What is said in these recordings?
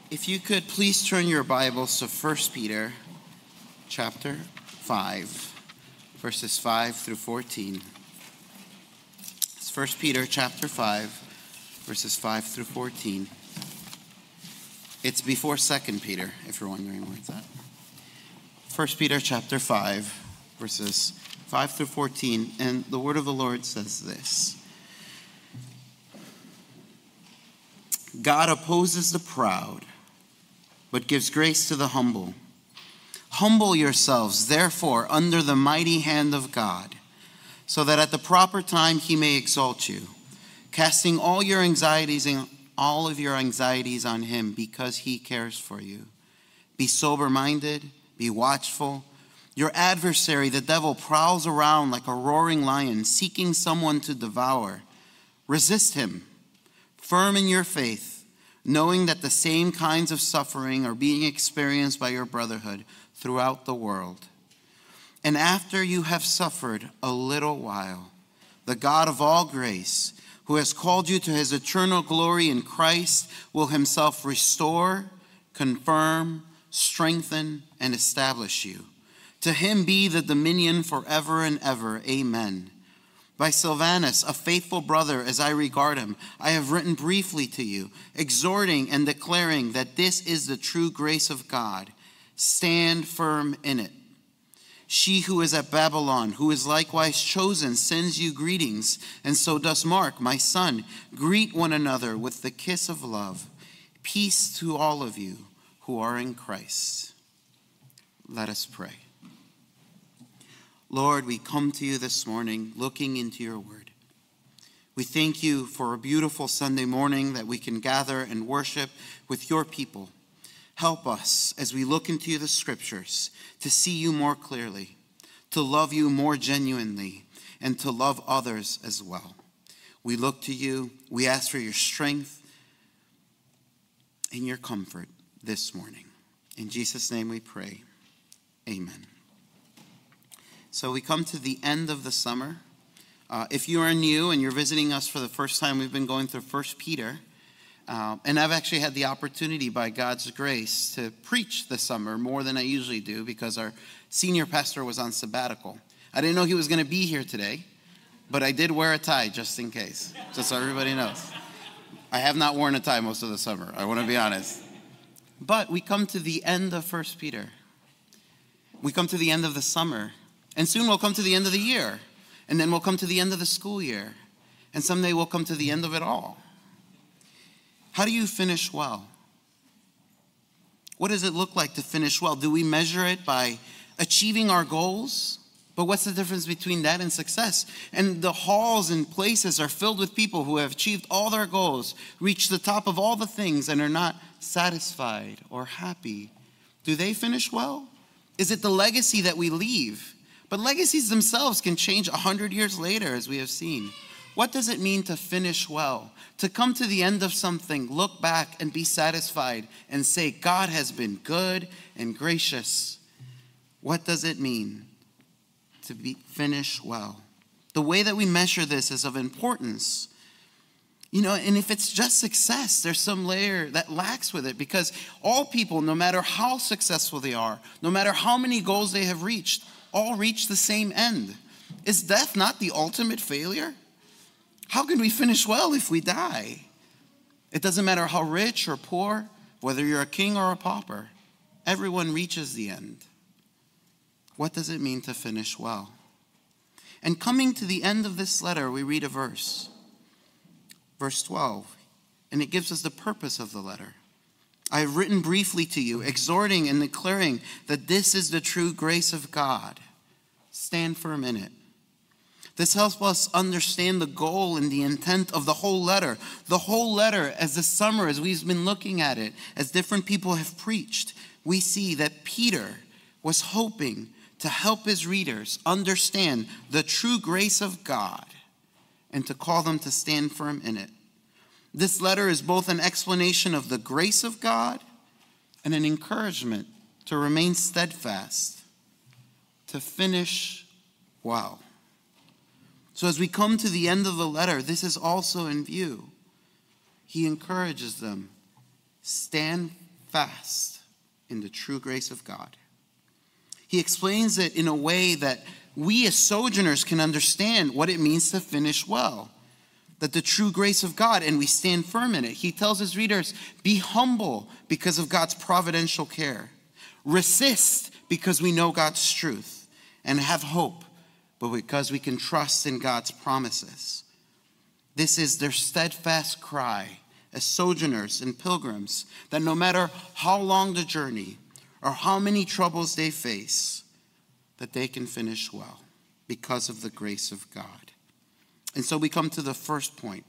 If you could please turn your Bibles to 1 Peter chapter 5, verses 5 through 14. It's 1 Peter chapter 5, verses 5 through 14. It's before 2 Peter, if you're wondering where it's at. 1 Peter chapter 5, verses 5 through 14, and the word of the Lord says this. God opposes the proud, but gives grace to the humble. Humble yourselves, therefore, under the mighty hand of God, so that at the proper time he may exalt you, casting all of your anxieties on him, because he cares for you. Be sober-minded, be watchful. Your adversary, the devil, prowls around like a roaring lion, seeking someone to devour. Resist him, firm in your faith, knowing that the same kinds of suffering are being experienced by your brotherhood throughout the world. And after you have suffered a little while, the God of all grace, who has called you to his eternal glory in Christ, will himself restore, confirm, strengthen, and establish you. To him be the dominion forever and ever. Amen. By Silvanus, a faithful brother as I regard him, I have written briefly to you, exhorting and declaring that this is the true grace of God. Stand firm in it. She who is at Babylon, who is likewise chosen, sends you greetings, and so does Mark, my son. Greet one another with the kiss of love. Peace to all of you who are in Christ. Let us pray. Lord, we come to you this morning looking into your word. We thank you for a beautiful Sunday morning that we can gather and worship with your people. Help us as we look into the scriptures to see you more clearly, to love you more genuinely, and to love others as well. We look to you. We ask for your strength and your comfort this morning. In Jesus' name we pray. Amen. So we come to the end of the summer. If you are new and you're visiting us for the first time, we've been going through 1 Peter. And I've actually had the opportunity by God's grace to preach this summer more than I usually do because our senior pastor was on sabbatical. I didn't know he was going to be here today, but I did wear a tie just in case, just so everybody knows. I have not worn a tie most of the summer, I want to be honest. But we come to the end of 1 Peter. We come to the end of the summer. And soon we'll come to the end of the year. And then we'll come to the end of the school year. And someday we'll come to the end of it all. How do you finish well? What does it look like to finish well? Do we measure it by achieving our goals? But what's the difference between that and success? And the halls and places are filled with people who have achieved all their goals, reached the top of all the things, and are not satisfied or happy. Do they finish well? Is it the legacy that we leave? But legacies themselves can change 100 years later, as we have seen. What does it mean to finish well? To come to the end of something, look back and be satisfied and say, God has been good and gracious. What does it mean to finish well? The way that we measure this is of importance. And if it's just success, there's some layer that lacks with it, because all people, no matter how successful they are, no matter how many goals they have reached, all reach the same end. Is death not the ultimate failure? How can we finish well if we die? It doesn't matter how rich or poor, whether you're a king or a pauper, everyone reaches the end. What does it mean to finish well? And coming to the end of this letter, we read a verse 12, and it gives us the purpose of the letter. I have written briefly to you, exhorting and declaring that this is the true grace of God. Stand firm in it. This helps us understand the goal and the intent of the whole letter. The whole letter, as the summer, as we've been looking at it, as different people have preached, we see that Peter was hoping to help his readers understand the true grace of God and to call them to stand firm in it. This letter is both an explanation of the grace of God and an encouragement to remain steadfast, to finish well. So as we come to the end of the letter, this is also in view. He encourages them, stand fast in the true grace of God. He explains it in a way that we as sojourners can understand what it means to finish well, that the true grace of God, and we stand firm in it. He tells his readers, be humble because of God's providential care. Resist because we know God's truth, and have hope, but because we can trust in God's promises. This is their steadfast cry as sojourners and pilgrims, that no matter how long the journey or how many troubles they face, that they can finish well because of the grace of God. And so we come to the first point,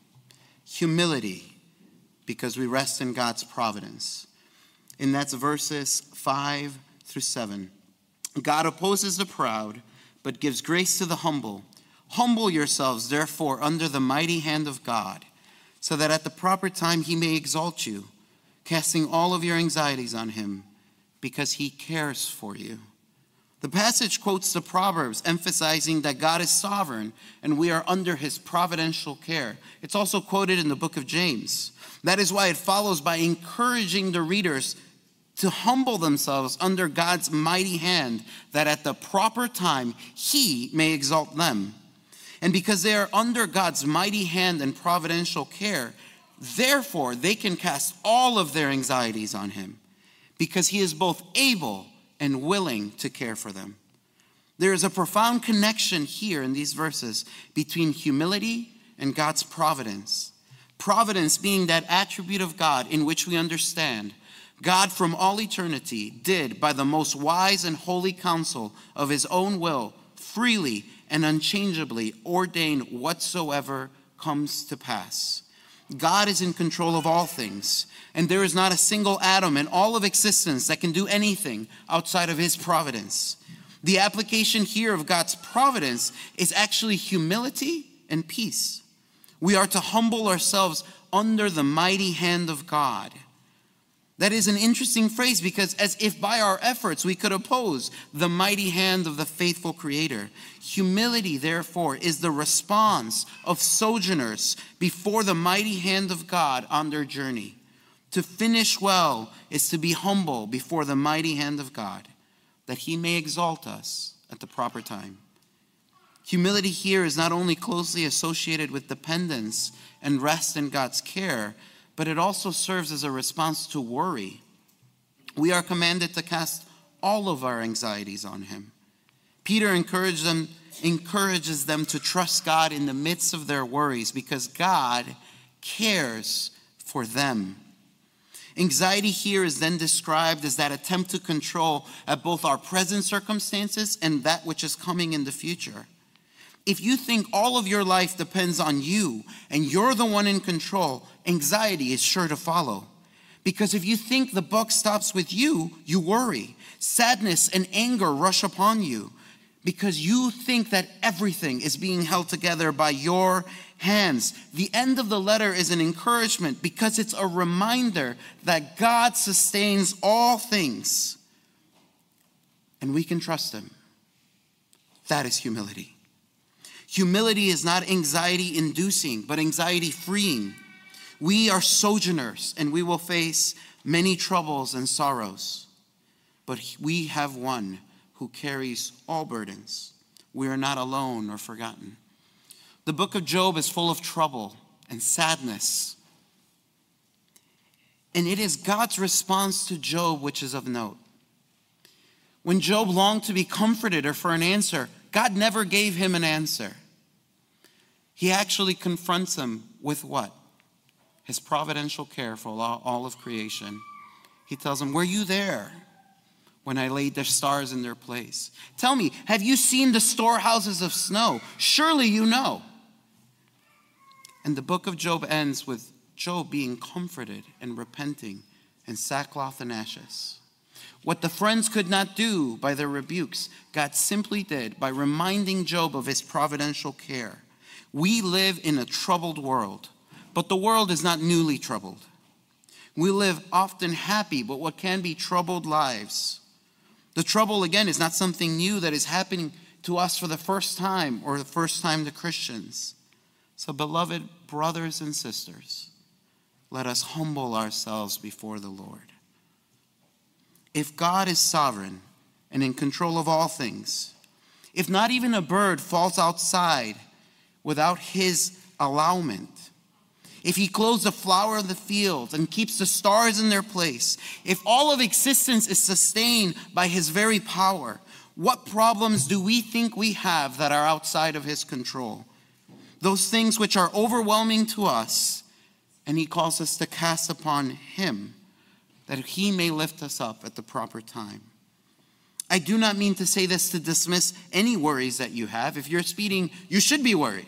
humility, because we rest in God's providence. And that's verses 5 through 7. God opposes the proud, but gives grace to the humble. Humble yourselves, therefore, under the mighty hand of God, so that at the proper time he may exalt you, casting all of your anxieties on him, because he cares for you. The passage quotes the Proverbs, emphasizing that God is sovereign and we are under his providential care. It's also quoted in the book of James. That is why it follows by encouraging the readers to humble themselves under God's mighty hand, that at the proper time he may exalt them. And because they are under God's mighty hand and providential care, therefore they can cast all of their anxieties on him, because he is both able and willing to care for them. There is a profound connection here in these verses between humility and God's providence. Providence being that attribute of God in which we understand God from all eternity did, by the most wise and holy counsel of his own will, freely and unchangeably ordain whatsoever comes to pass. God is in control of all things, and there is not a single atom in all of existence that can do anything outside of his providence. The application here of God's providence is actually humility and peace. We are to humble ourselves under the mighty hand of God. That is an interesting phrase, because as if by our efforts we could oppose the mighty hand of the faithful Creator. Humility, therefore, is the response of sojourners before the mighty hand of God on their journey. To finish well is to be humble before the mighty hand of God, that he may exalt us at the proper time. Humility here is not only closely associated with dependence and rest in God's care, but it also serves as a response to worry. We are commanded to cast all of our anxieties on him. Peter encourages them to trust God in the midst of their worries, because God cares for them. Anxiety here is then described as that attempt to control at both our present circumstances and that which is coming in the future. If you think all of your life depends on you and you're the one in control, anxiety is sure to follow. Because if you think the buck stops with you, you worry. Sadness and anger rush upon you because you think that everything is being held together by your hands. The end of the letter is an encouragement, because it's a reminder that God sustains all things and we can trust him. That is humility. Humility is not anxiety-inducing, but anxiety-freeing. We are sojourners, and we will face many troubles and sorrows. But we have one who carries all burdens. We are not alone or forgotten. The book of Job is full of trouble and sadness. And it is God's response to Job which is of note. When Job longed to be comforted or for an answer, God never gave him an answer. He actually confronts him with what? His providential care for all of creation. He tells him, were you there when I laid the stars in their place? Tell me, have you seen the storehouses of snow? Surely you know. And the book of Job ends with Job being comforted and repenting in sackcloth and ashes. What the friends could not do by their rebukes, God simply did by reminding Job of his providential care. We live in a troubled world, but the world is not newly troubled. We live often happy, but what can be troubled lives. The trouble, again, is not something new that is happening to us for the first time or the first time to Christians. So, beloved brothers and sisters, let us humble ourselves before the Lord. If God is sovereign and in control of all things, if not even a bird falls outside without his allowment, if he clothes the flower of the field and keeps the stars in their place, if all of existence is sustained by his very power, what problems do we think we have that are outside of his control? Those things which are overwhelming to us, and he calls us to cast upon him, that he may lift us up at the proper time. I do not mean to say this to dismiss any worries that you have. If you're speeding, you should be worried.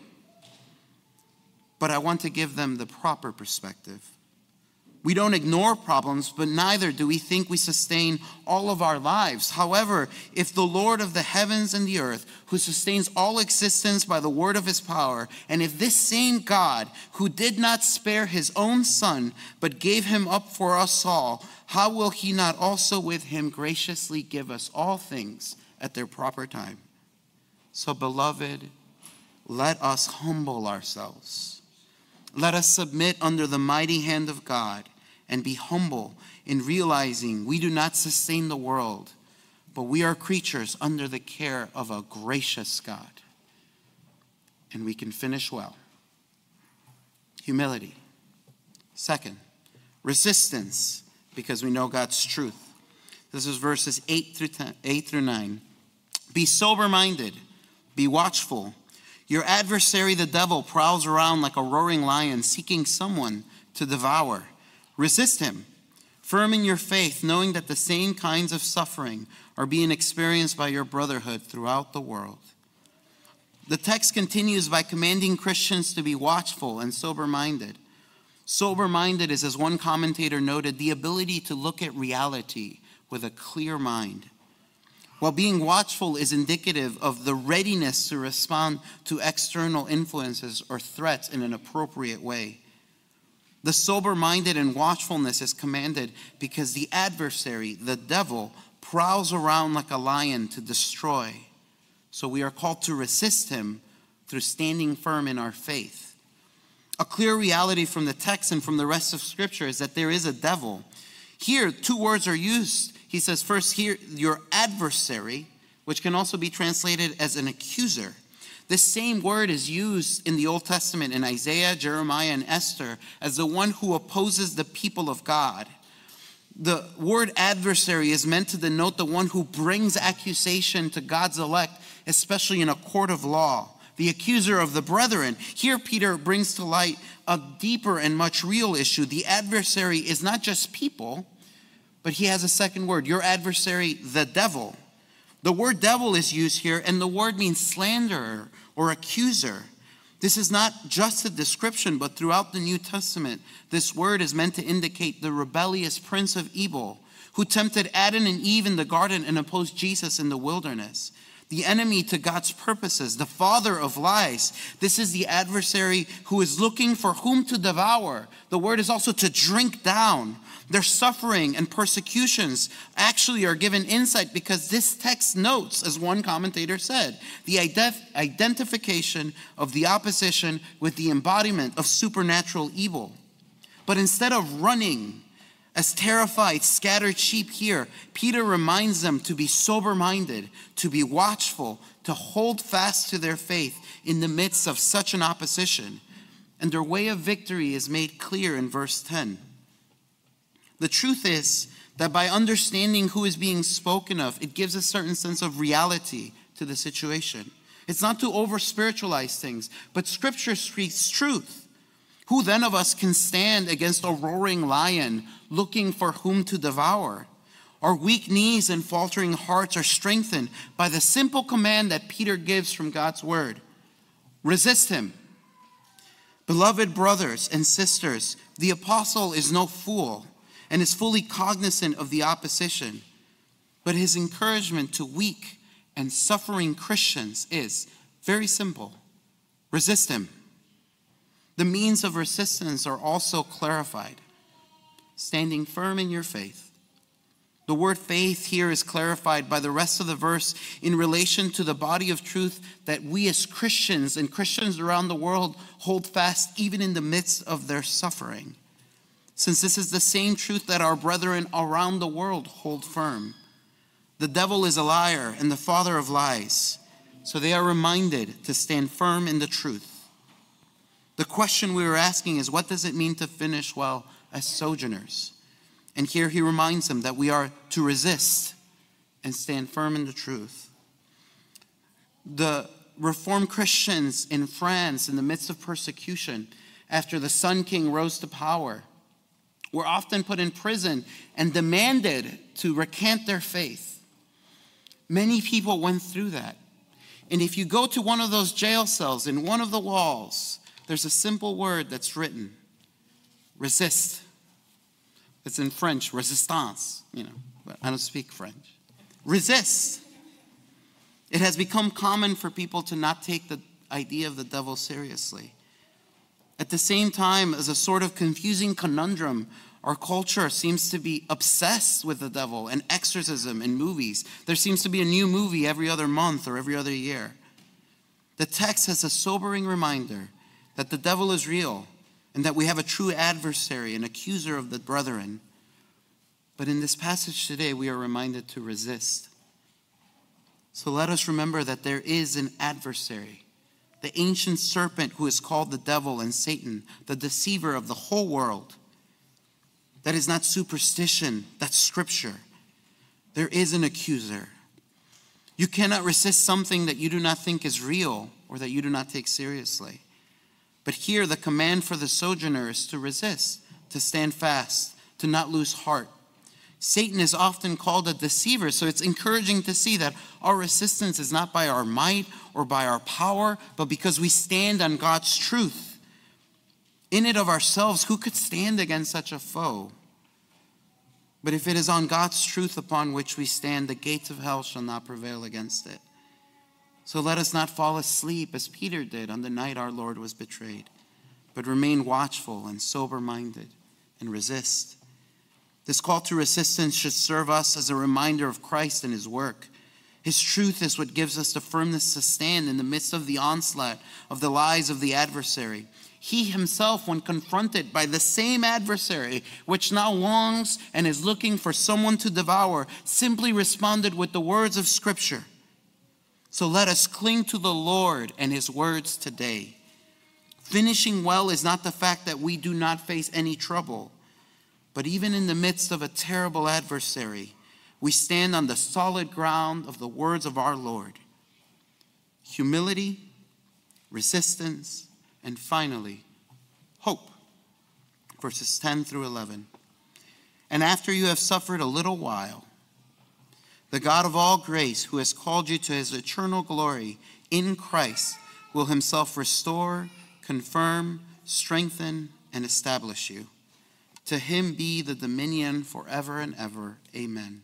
But I want to give them the proper perspective. We don't ignore problems, but neither do we think we sustain all of our lives. However, if the Lord of the heavens and the earth, who sustains all existence by the word of his power, and if this same God, who did not spare his own son, but gave him up for us all, how will he not also with him graciously give us all things at their proper time? So, beloved, let us humble ourselves. Let us submit under the mighty hand of God and be humble in realizing we do not sustain the world, but we are creatures under the care of a gracious God. And we can finish well. Humility. Second, resistance, because we know God's truth. This is verses 8 through 9. Be sober-minded, be watchful. Your adversary, the devil, prowls around like a roaring lion, seeking someone to devour. Resist him, firm in your faith, knowing that the same kinds of suffering are being experienced by your brotherhood throughout the world. The text continues by commanding Christians to be watchful and sober-minded. Sober-minded is, as one commentator noted, the ability to look at reality with a clear mind. While being watchful is indicative of the readiness to respond to external influences or threats in an appropriate way. The sober-minded and watchfulness is commanded because the adversary, the devil, prowls around like a lion to destroy. So we are called to resist him through standing firm in our faith. A clear reality from the text and from the rest of Scripture is that there is a devil. Here, two words are used. He says first here, your adversary, which can also be translated as an accuser. This same word is used in the Old Testament in Isaiah, Jeremiah, and Esther as the one who opposes the people of God. The word adversary is meant to denote the one who brings accusation to God's elect, especially in a court of law, the accuser of the brethren. Here Peter brings to light a deeper and much real issue. The adversary is not just people, but he has a second word, your adversary, the devil. The word devil is used here, and the word means slanderer or accuser. This is not just a description, but throughout the New Testament, this word is meant to indicate the rebellious prince of evil who tempted Adam and Eve in the garden and opposed Jesus in the wilderness. The enemy to God's purposes, the father of lies. This is the adversary who is looking for whom to devour. The word is also to drink down. Their suffering and persecutions actually are given insight because this text notes, as one commentator said, the identification of the opposition with the embodiment of supernatural evil. But instead of running as terrified, scattered sheep here, Peter reminds them to be sober-minded, to be watchful, to hold fast to their faith in the midst of such an opposition. And their way of victory is made clear in verse 10. The truth is that by understanding who is being spoken of, it gives a certain sense of reality to the situation. It's not to over-spiritualize things, but Scripture speaks truth. Who then of us can stand against a roaring lion looking for whom to devour? Our weak knees and faltering hearts are strengthened by the simple command that Peter gives from God's word. Resist him. Beloved brothers and sisters, the apostle is no fool and is fully cognizant of the opposition. But his encouragement to weak and suffering Christians is very simple. Resist him. The means of resistance are also clarified. Standing firm in your faith. The word faith here is clarified by the rest of the verse in relation to the body of truth that we as Christians and Christians around the world hold fast even in the midst of their suffering. since this is the same truth that our brethren around the world hold firm. The devil is a liar and the father of lies, so they are reminded to stand firm in the truth. The question we were asking is, what does it mean to finish well as sojourners? And here he reminds them that we are to resist and stand firm in the truth. The Reformed Christians in France, in the midst of persecution, after the Sun King rose to power, were often put in prison and demanded to recant their faith. Many people went through that. And if you go to one of those jail cells, in one of the walls, there's a simple word that's written: resist. It's in French, resistance, but I don't speak French. Resist. It has become common for people to not take the idea of the devil seriously. At the same time, as a sort of confusing conundrum, our culture seems to be obsessed with the devil and exorcism in movies. There seems to be a new movie every other month or every other year. The text has a sobering reminder that the devil is real and that we have a true adversary, an accuser of the brethren. But in this passage today, we are reminded to resist. So let us remember that there is an adversary, the ancient serpent who is called the devil and Satan, the deceiver of the whole world. That is not superstition, that's scripture. There is an accuser. You cannot resist something that you do not think is real or that you do not take seriously. But here the command for the sojourner is to resist, to stand fast, to not lose heart. Satan is often called a deceiver, so it's encouraging to see that our resistance is not by our might or by our power, but because we stand on God's truth. In it of ourselves, who could stand against such a foe? But if it is on God's truth upon which we stand, the gates of hell shall not prevail against it. So let us not fall asleep as Peter did on the night our Lord was betrayed, but remain watchful and sober-minded and resist. This call to resistance should serve us as a reminder of Christ and his work. His truth is what gives us the firmness to stand in the midst of the onslaught of the lies of the adversary. He himself, when confronted by the same adversary, which now longs and is looking for someone to devour, simply responded with the words of Scripture. So let us cling to the Lord and his words today. Finishing well is not the fact that we do not face any trouble, but even in the midst of a terrible adversary, we stand on the solid ground of the words of our Lord. Humility, resistance, and finally, hope. Verses 10 through 11. And after you have suffered a little while, the God of all grace, who has called you to his eternal glory in Christ, will himself restore, confirm, strengthen, and establish you. To him be the dominion forever and ever. Amen.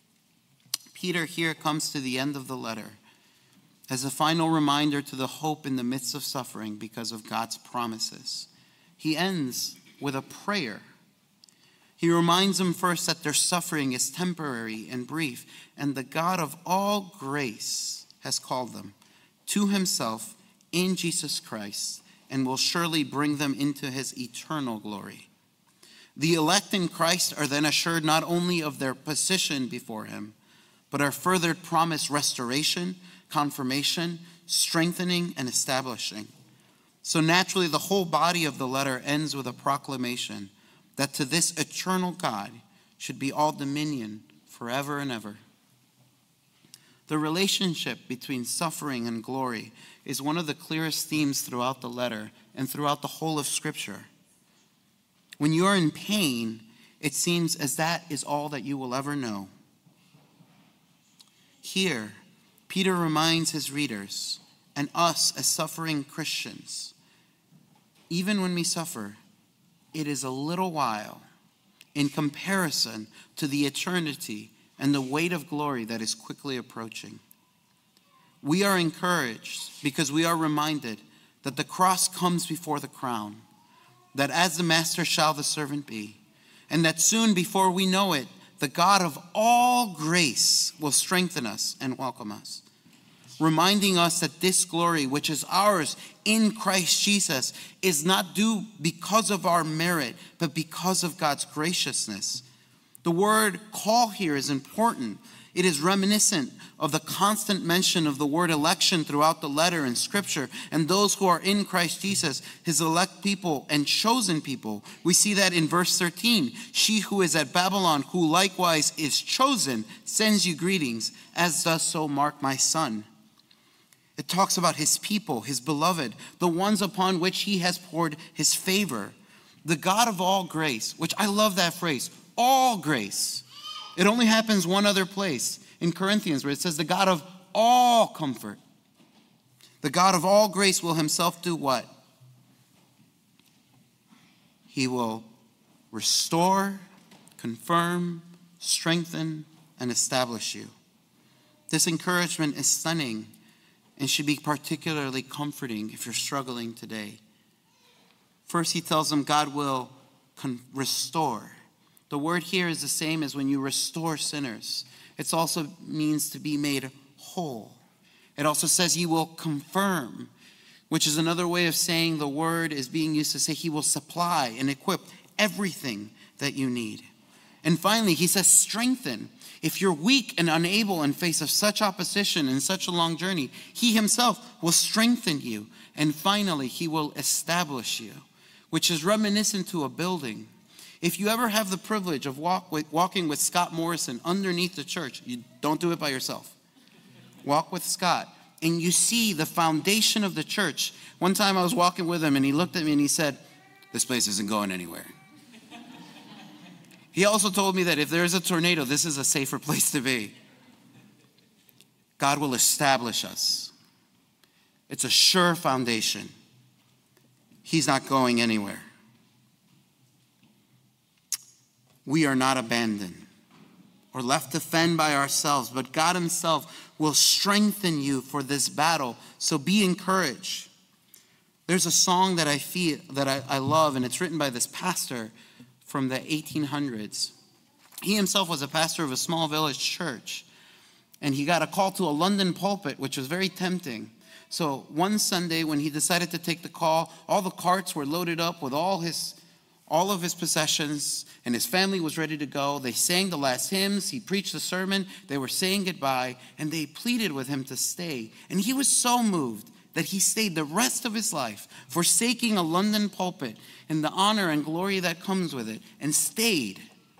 Peter here comes to the end of the letter as a final reminder to the hope in the midst of suffering because of God's promises. He ends with a prayer. He reminds them first that their suffering is temporary and brief, and the God of all grace has called them to himself in Jesus Christ and will surely bring them into his eternal glory. The elect in Christ are then assured not only of their position before him, but are further promised restoration, confirmation, strengthening, and establishing. So naturally, the whole body of the letter ends with a proclamation that to this eternal God should be all dominion forever and ever. The relationship between suffering and glory is one of the clearest themes throughout the letter and throughout the whole of Scripture. When you are in pain, it seems as that is all that you will ever know. Here, Peter reminds his readers and us as suffering Christians, even when we suffer, it is a little while in comparison to the eternity and the weight of glory that is quickly approaching. We are encouraged because we are reminded that the cross comes before the crown, that as the master shall the servant be, and that soon before we know it, the God of all grace will strengthen us and welcome us. reminding us that this glory, which is ours in Christ Jesus, is not due because of our merit, but because of God's graciousness. The word call here is important. It is reminiscent of the constant mention of the word election throughout the letter in Scripture, and those who are in Christ Jesus, his elect people and chosen people. We see that in verse 13. She who is at Babylon, who likewise is chosen, sends you greetings, as does so Mark my son. It talks about his people, his beloved, the ones upon which he has poured his favor. The God of all grace, which I love that phrase, all grace. It only happens one other place, in Corinthians, where it says the God of all comfort. The God of all grace will himself do what? He will restore, confirm, strengthen, and establish you. This encouragement is stunning and should be particularly comforting if you're struggling today. First, he tells them God will restore. The word here is the same as when you restore sinners. It also means to be made whole. It also says he will confirm, which is another way of saying the word is being used to say he will supply and equip everything that you need. And finally, he says strengthen. If you're weak and unable in face of such opposition and such a long journey, he himself will strengthen you. And finally, he will establish you, which is reminiscent to a building. If you ever have the privilege of walking with Scott Morrison underneath the church, you don't do it by yourself. Walk with Scott, and you see the foundation of the church. One time I was walking with him, and he looked at me and he said, "This place isn't going anywhere." He also told me that if there's a tornado, this is a safer place to be. God will establish us. It's a sure foundation. He's not going anywhere. We are not abandoned or left to fend by ourselves, but God himself will strengthen you for this battle. So be encouraged. There's a song that I love, and it's written by this pastor from the 1800s. He himself was a pastor of a small village church, and he got a call to a London pulpit, which was very tempting. So one Sunday when he decided to take the call, all the carts were loaded up with all of his possessions, and his family was ready to go. They sang the last hymns. He preached the sermon. They were saying goodbye, and they pleaded with him to stay. And he was so moved that he stayed the rest of his life, forsaking a London pulpit and the honor and glory that comes with it, and stayed.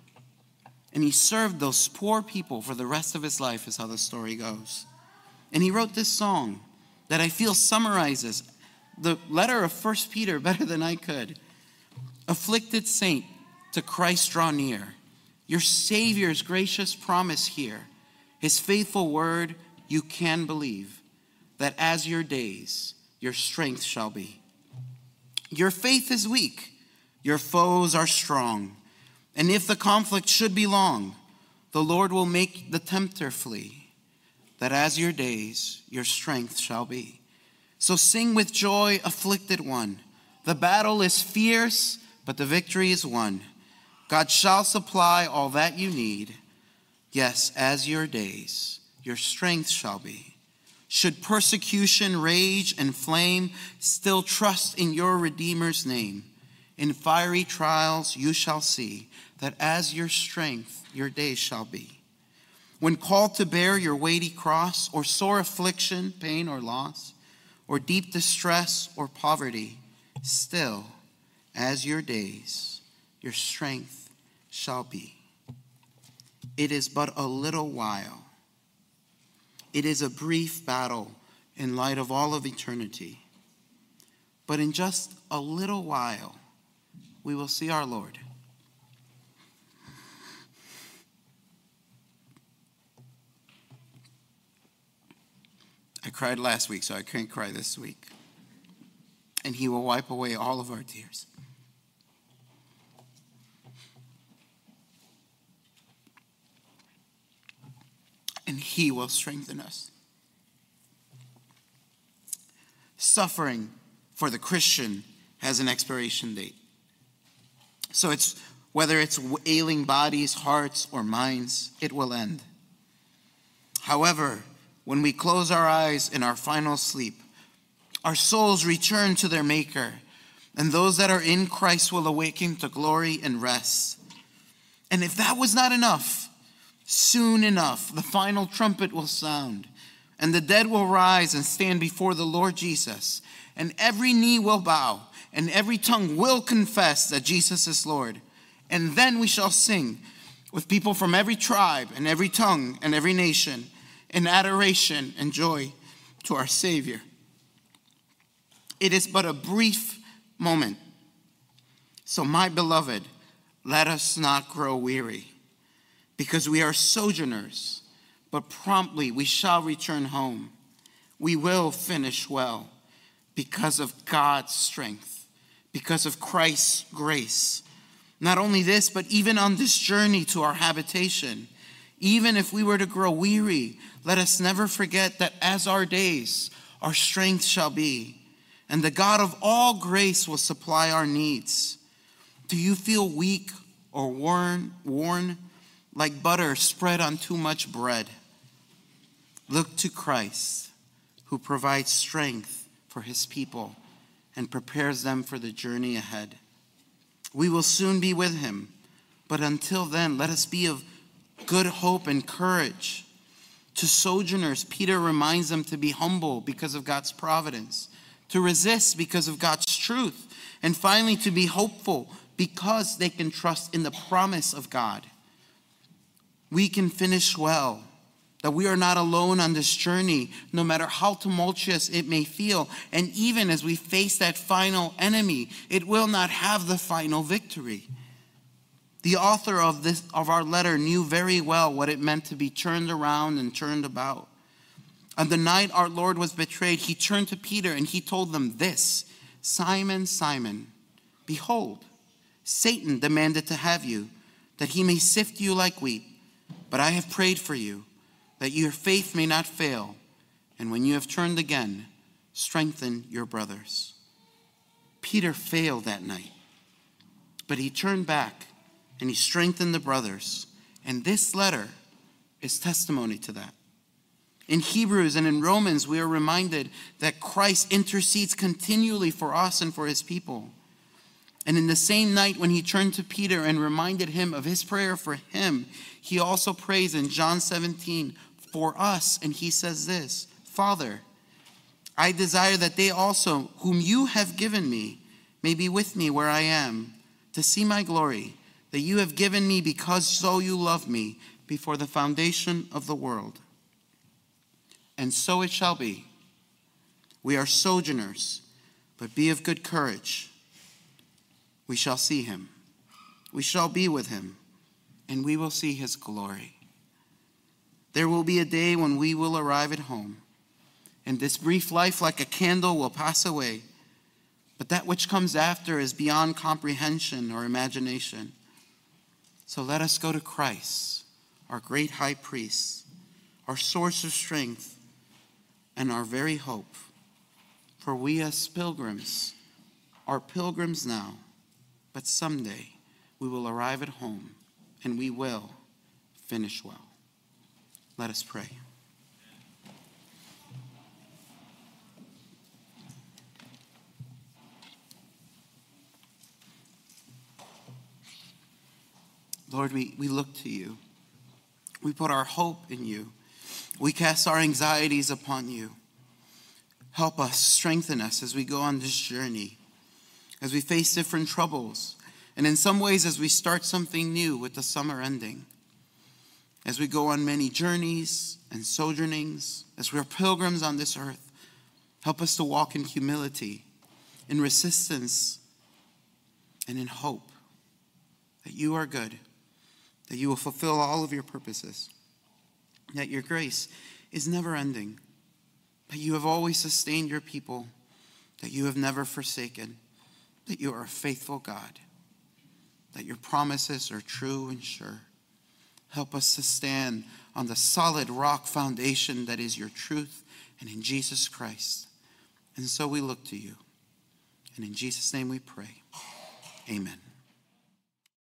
And he served those poor people for the rest of his life, is how the story goes. And he wrote this song that I feel summarizes the letter of 1 Peter better than I could. Afflicted saint, to Christ draw near. Your Savior's gracious promise here, his faithful word you can believe, that as your days, your strength shall be. Your faith is weak, your foes are strong, and if the conflict should be long, the Lord will make the tempter flee, that as your days, your strength shall be. So sing with joy, afflicted one. The battle is fierce, but the victory is won. God shall supply all that you need. Yes, as your days, your strength shall be. Should persecution rage and flame, still trust in your Redeemer's name. In fiery trials you shall see that as your strength, your days shall be. When called to bear your weighty cross, or sore affliction, pain, or loss, or deep distress or poverty, still, as your days, your strength shall be. It is but a little while. It is a brief battle in light of all of eternity. But in just a little while, we will see our Lord. I cried last week, so I can't cry this week. And he will wipe away all of our tears. And he will strengthen us. Suffering for the Christian has an expiration date. So whether it's ailing bodies, hearts, or minds, it will end. However, when we close our eyes in our final sleep, our souls return to their Maker, and those that are in Christ will awaken to glory and rest. And if that was not enough, soon enough, the final trumpet will sound, and the dead will rise and stand before the Lord Jesus, and every knee will bow, and every tongue will confess that Jesus is Lord. And then we shall sing with people from every tribe and every tongue and every nation in adoration and joy to our Savior. It is but a brief moment. So, my beloved, let us not grow weary, because we are sojourners, but promptly we shall return home. We will finish well because of God's strength, because of Christ's grace. Not only this, but even on this journey to our habitation, even if we were to grow weary, let us never forget that as our days, our strength shall be, and the God of all grace will supply our needs. Do you feel weak or worn like butter spread on too much bread? Look to Christ, who provides strength for his people and prepares them for the journey ahead. We will soon be with him, but until then, let us be of good hope and courage. To sojourners, Peter reminds them to be humble because of God's providence, to resist because of God's truth, and finally to be hopeful because they can trust in the promise of God. We can finish well, that we are not alone on this journey, no matter how tumultuous it may feel. And even as we face that final enemy, it will not have the final victory. The author of our letter knew very well what it meant to be turned around and turned about. On the night our Lord was betrayed, he turned to Peter and he told them this: "Simon, Simon, behold, Satan demanded to have you, that he may sift you like wheat. But I have prayed for you, that your faith may not fail. And when you have turned again, strengthen your brothers." Peter failed that night, but he turned back and he strengthened the brothers. And this letter is testimony to that. In Hebrews and in Romans, we are reminded that Christ intercedes continually for us and for his people. And in the same night when he turned to Peter and reminded him of his prayer for him, he also prays in John 17 for us. And he says this: "Father, I desire that they also, whom you have given me, may be with me where I am, to see my glory, that you have given me because so you loved me before the foundation of the world." And so it shall be. We are sojourners, but be of good courage. We shall see him. We shall be with him, and we will see his glory. There will be a day when we will arrive at home, and this brief life, like a candle, will pass away. But that which comes after is beyond comprehension or imagination. So let us go to Christ, our great high priest, our source of strength, and our very hope. For we as pilgrims are pilgrims now, but someday we will arrive at home and we will finish well. Let us pray. Lord, we look to you. We put our hope in you. We cast our anxieties upon you. Help us, strengthen us as we go on this journey, as we face different troubles, and in some ways as we start something new with the summer ending, as we go on many journeys and sojournings, as we are pilgrims on this earth. Help us to walk in humility, in resistance, and in hope that you are good, that you will fulfill all of your purposes, that your grace is never ending, that you have always sustained your people, that you have never forsaken, that you are a faithful God, that your promises are true and sure. Help us to stand on the solid rock foundation that is your truth and in Jesus Christ. And so we look to you. And in Jesus' name we pray. Amen.